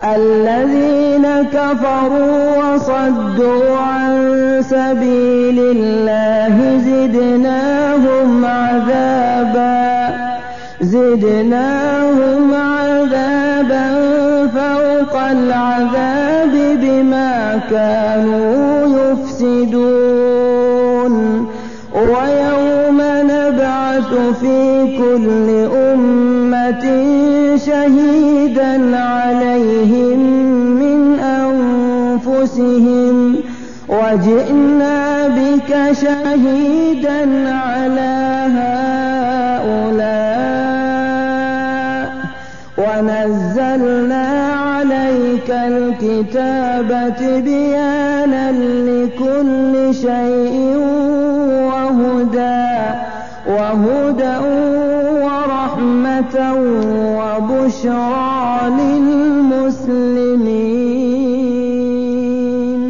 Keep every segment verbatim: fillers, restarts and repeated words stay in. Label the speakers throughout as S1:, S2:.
S1: الذين كفروا وصدوا عن سبيل الله زدناهم عذابا زدناهم عذابا فوق العذاب بما كانوا يفسدون ويوم نبعث في كل أمة شهيدا عليهم من أنفسهم وجئنا بك شهيدا على هؤلاء ونزلنا عليك الكتاب تبيانا لكل شيء وهدى وهدى ورحمة وبشرى للمسلمين.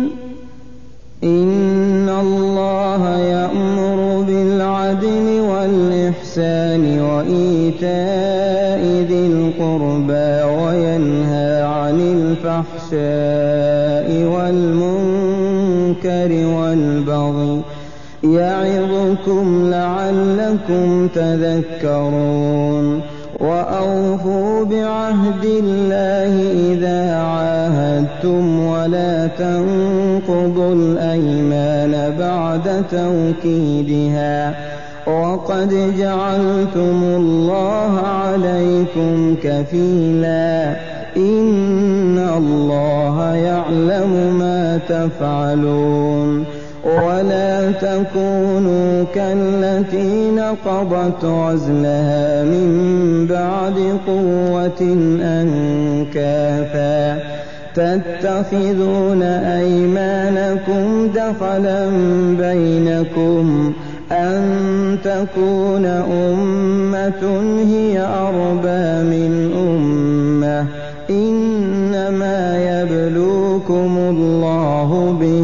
S1: إن الله يأمر بالعدل والإحسان وإيتاء ذي القربى وينهى عن الفحشاء والمنكر والبغي يعظكم لعلكم تذكرون. وأوفوا بعهد الله إذا عاهدتم ولا تنقضوا الأيمان بعد توكيدها وقد جعلتم الله عليكم كفيلا إن الله يعلم ما تفعلون. ولا تكونوا كالتي نقضت غزلها من بعد قوة أنكاثا تتخذون أيمانكم دخلا بينكم أن تكون أمة هي أربى من أمة إنما يبلوكم الله به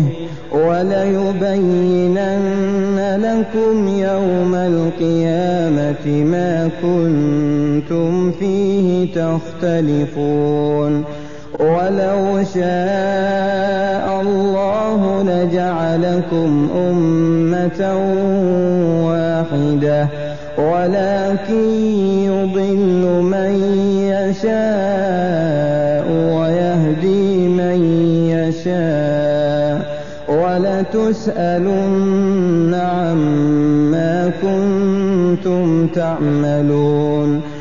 S1: وليبينن لكم يوم القيامة ما كنتم فيه تختلفون. ولو شاء الله لجعلكم أمة واحدة ولكن يضل من يشاء ويهدي من يشاء ولتسألن عما كنتم تعملون.